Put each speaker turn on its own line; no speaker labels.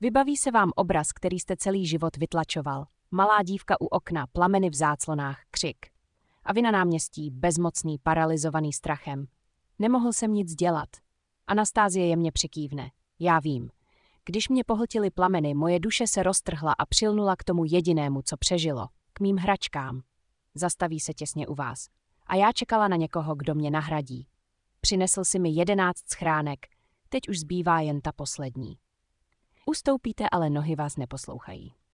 Vybaví se vám obraz, který jste celý život vytlačoval. Malá dívka u okna, plameny v záclonách, křik. A vy na náměstí, bezmocný, paralyzovaný strachem. Nemohl jsem nic dělat. Anastázie jemně přikývne. Já vím. Když mě pohltily plameny, moje duše se roztrhla a přilnula k tomu jedinému, co přežilo. K mým hračkám. Zastaví se těsně u vás. A já čekala na někoho, kdo mě nahradí. Přinesl si mi 11 schránek, teď už zbývá jen ta poslední. Ustoupíte, ale nohy vás neposlouchají.